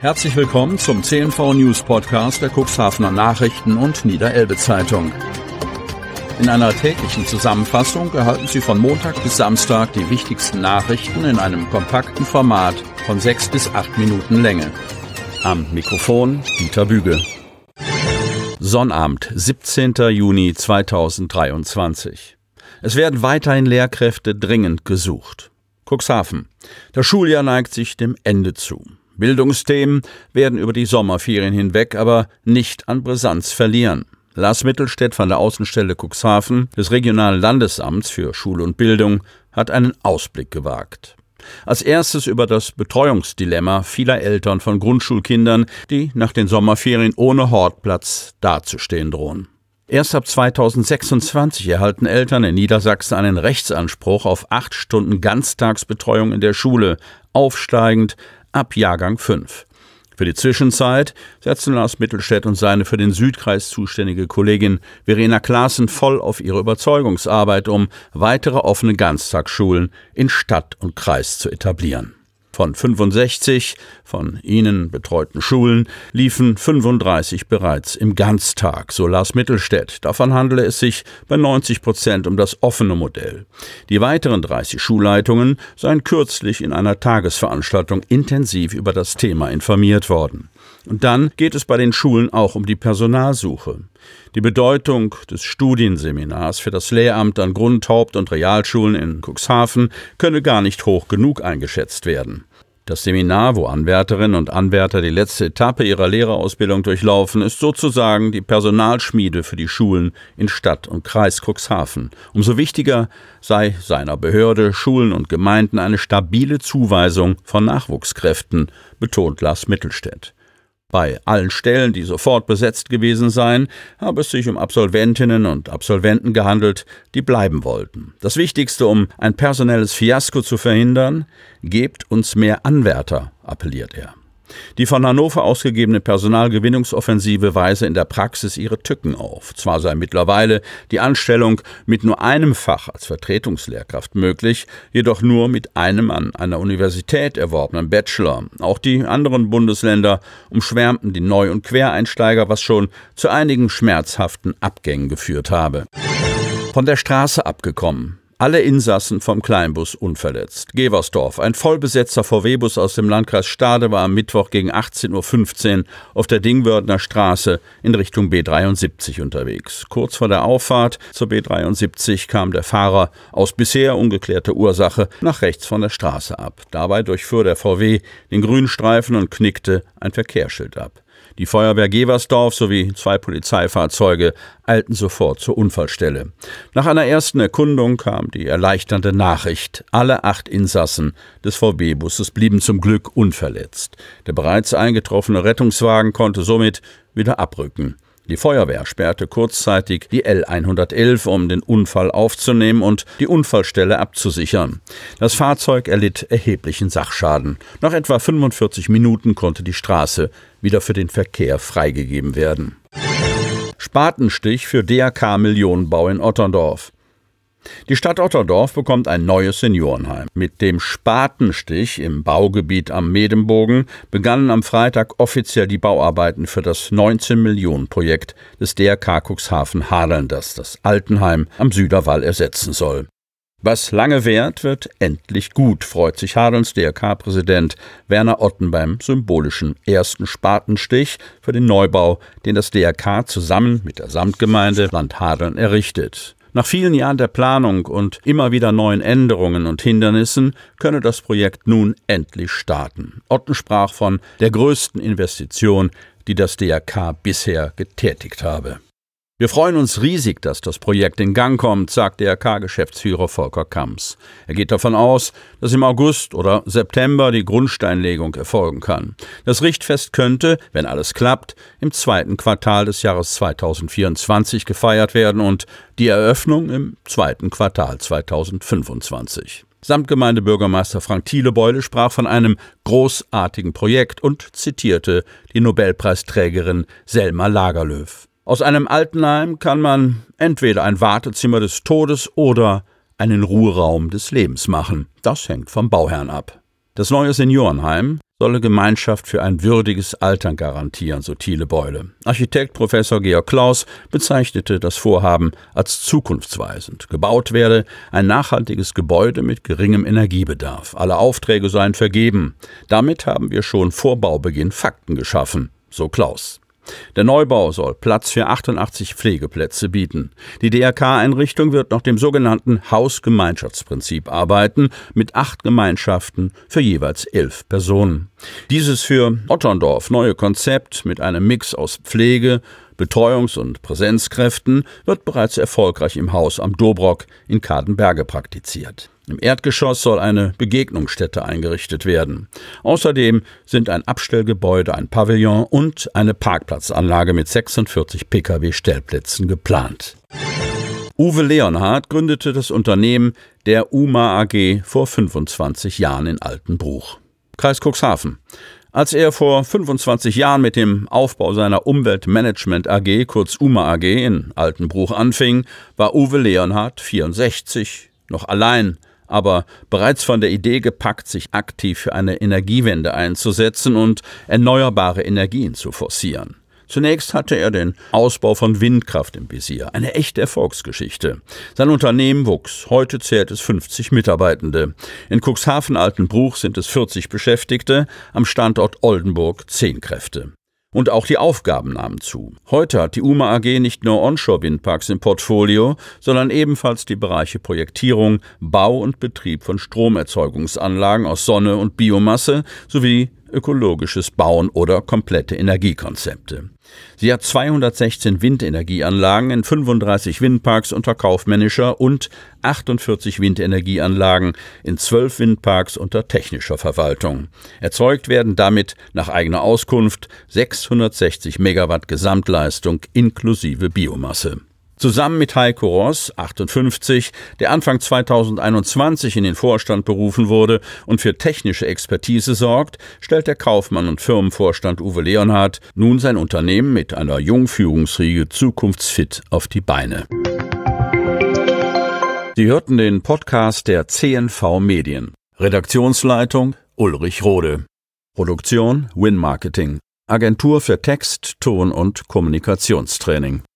Herzlich willkommen zum CNV News Podcast der Cuxhavener Nachrichten und Niederelbe Zeitung. In einer täglichen Zusammenfassung erhalten Sie von Montag bis Samstag die wichtigsten Nachrichten in einem kompakten Format von 6 bis 8 Minuten Länge. Am Mikrofon Dieter Büge. Sonnabend, 17. Juni 2023. Es werden weiterhin Lehrkräfte dringend gesucht. Cuxhaven. Das Schuljahr neigt sich dem Ende zu. Bildungsthemen werden über die Sommerferien hinweg aber nicht an Brisanz verlieren. Lars Mittelstädt von der Außenstelle Cuxhaven des Regionalen Landesamts für Schule und Bildung hat einen Ausblick gewagt. Als erstes über das Betreuungsdilemma vieler Eltern von Grundschulkindern, die nach den Sommerferien ohne Hortplatz dazustehen drohen. Erst ab 2026 erhalten Eltern in Niedersachsen einen Rechtsanspruch auf 8 Stunden Ganztagsbetreuung in der Schule, aufsteigend ab Jahrgang 5. Für die Zwischenzeit setzen Lars Mittelstädt und seine für den Südkreis zuständige Kollegin Verena Klaassen voll auf ihre Überzeugungsarbeit, um weitere offene Ganztagsschulen in Stadt und Kreis zu etablieren. Von 65 von ihnen betreuten Schulen liefen 35 bereits im Ganztag, so Lars Mittelstädt. Davon handele es sich bei 90% um das offene Modell. Die weiteren 30 Schulleitungen seien kürzlich in einer Tagesveranstaltung intensiv über das Thema informiert worden. Und dann geht es bei den Schulen auch um die Personalsuche. Die Bedeutung des Studienseminars für das Lehramt an Grund-, Haupt- und Realschulen in Cuxhaven könne gar nicht hoch genug eingeschätzt werden. Das Seminar, wo Anwärterinnen und Anwärter die letzte Etappe ihrer Lehrerausbildung durchlaufen, ist sozusagen die Personalschmiede für die Schulen in Stadt und Kreis Cuxhaven. Umso wichtiger sei seiner Behörde, Schulen und Gemeinden eine stabile Zuweisung von Nachwuchskräften, betont Lars Mittelstädt. Bei allen Stellen, die sofort besetzt gewesen seien, habe es sich um Absolventinnen und Absolventen gehandelt, die bleiben wollten. Das Wichtigste, um ein personelles Fiasko zu verhindern: gebt uns mehr Anwärter, appelliert er. Die von Hannover ausgegebene Personalgewinnungsoffensive weise in der Praxis ihre Tücken auf. Zwar sei mittlerweile die Anstellung mit nur einem Fach als Vertretungslehrkraft möglich, jedoch nur mit einem an einer Universität erworbenen Bachelor. Auch die anderen Bundesländer umschwärmten die Neu- und Quereinsteiger, was schon zu einigen schmerzhaften Abgängen geführt habe. Von der Straße abgekommen. Alle Insassen vom Kleinbus unverletzt. Geversdorf. Ein vollbesetzter VW-Bus aus dem Landkreis Stade war am Mittwoch gegen 18:15 Uhr auf der Dingwördener Straße in Richtung B73 unterwegs. Kurz vor der Auffahrt zur B73 kam der Fahrer aus bisher ungeklärter Ursache nach rechts von der Straße ab. Dabei durchfuhr der VW den Grünstreifen und knickte ein Verkehrsschild ab. Die Feuerwehr Geversdorf sowie 2 Polizeifahrzeuge eilten sofort zur Unfallstelle. Nach einer ersten Erkundung kam die erleichternde Nachricht: alle 8 Insassen des VW-Busses blieben zum Glück unverletzt. Der bereits eingetroffene Rettungswagen konnte somit wieder abrücken. Die Feuerwehr sperrte kurzzeitig die L111, um den Unfall aufzunehmen und die Unfallstelle abzusichern. Das Fahrzeug erlitt erheblichen Sachschaden. Nach etwa 45 Minuten konnte die Straße wieder für den Verkehr freigegeben werden. Spatenstich für DRK-Millionenbau in Otterndorf. Die Stadt Otterndorf bekommt ein neues Seniorenheim. Mit dem Spatenstich im Baugebiet am Medembogen begannen am Freitag offiziell die Bauarbeiten für das 19-Millionen-Projekt des DRK Cuxhaven Hadeln, das das Altenheim am Süderwall ersetzen soll. Was lange währt, wird endlich gut, freut sich Hadelns DRK-Präsident Werner Otten beim symbolischen ersten Spatenstich für den Neubau, den das DRK zusammen mit der Samtgemeinde Land Hadeln errichtet. Nach vielen Jahren der Planung und immer wieder neuen Änderungen und Hindernissen könne das Projekt nun endlich starten. Otten sprach von der größten Investition, die das DRK bisher getätigt habe. Wir freuen uns riesig, dass das Projekt in Gang kommt, sagt DRK-Geschäftsführer Volker Kamps. Er geht davon aus, dass im August oder September die Grundsteinlegung erfolgen kann. Das Richtfest könnte, wenn alles klappt, im 2. Quartal des Jahres 2024 gefeiert werden und die Eröffnung im 2. Quartal 2025. Samtgemeindebürgermeister Frank Thielebeule sprach von einem großartigen Projekt und zitierte die Nobelpreisträgerin Selma Lagerlöf. Aus einem Altenheim kann man entweder ein Wartezimmer des Todes oder einen Ruheraum des Lebens machen. Das hängt vom Bauherrn ab. Das neue Seniorenheim solle Gemeinschaft für ein würdiges Altern garantieren, so Thiele Beule. Architekt Professor Georg Klaus bezeichnete das Vorhaben als zukunftsweisend. Gebaut werde ein nachhaltiges Gebäude mit geringem Energiebedarf. Alle Aufträge seien vergeben. Damit haben wir schon vor Baubeginn Fakten geschaffen, so Klaus. Der Neubau soll Platz für 88 Pflegeplätze bieten. Die DRK-Einrichtung wird nach dem sogenannten Hausgemeinschaftsprinzip arbeiten, mit 8 Gemeinschaften für jeweils 11 Personen. Dieses für Otterndorf neue Konzept mit einem Mix aus Pflege, Betreuungs- und Präsenzkräften wird bereits erfolgreich im Haus am Dobrock in Kadenberge praktiziert. Im Erdgeschoss soll eine Begegnungsstätte eingerichtet werden. Außerdem sind ein Abstellgebäude, ein Pavillon und eine Parkplatzanlage mit 46 Pkw-Stellplätzen geplant. Uwe Leonhardt gründete das Unternehmen der UMA AG vor 25 Jahren in Altenbruch, Kreis Cuxhaven. Als er vor 25 Jahren mit dem Aufbau seiner Umweltmanagement AG, kurz UMA AG, in Altenbruch anfing, war Uwe Leonhardt 64, noch allein, aber bereits von der Idee gepackt, sich aktiv für eine Energiewende einzusetzen und erneuerbare Energien zu forcieren. Zunächst hatte er den Ausbau von Windkraft im Visier, eine echte Erfolgsgeschichte. Sein Unternehmen wuchs, heute zählt es 50 Mitarbeitende. In Cuxhaven-Altenbruch sind es 40 Beschäftigte, am Standort Oldenburg 10 Kräfte. Und auch die Aufgaben nahmen zu. Heute hat die UMA AG nicht nur Onshore-Windparks im Portfolio, sondern ebenfalls die Bereiche Projektierung, Bau und Betrieb von Stromerzeugungsanlagen aus Sonne und Biomasse sowie ökologisches Bauen oder komplette Energiekonzepte. Sie hat 216 Windenergieanlagen in 35 Windparks unter kaufmännischer und 48 Windenergieanlagen in 12 Windparks unter technischer Verwaltung. Erzeugt werden damit nach eigener Auskunft 660 Megawatt Gesamtleistung inklusive Biomasse. Zusammen mit Heiko Ross, 58, der Anfang 2021 in den Vorstand berufen wurde und für technische Expertise sorgt, stellt der Kaufmann und Firmenvorstand Uwe Leonhardt nun sein Unternehmen mit einer Jungführungsriege zukunftsfit auf die Beine. Sie hörten den Podcast der CNV Medien. Redaktionsleitung Ulrich Rode. Produktion Win Marketing. Agentur für Text, Ton und Kommunikationstraining.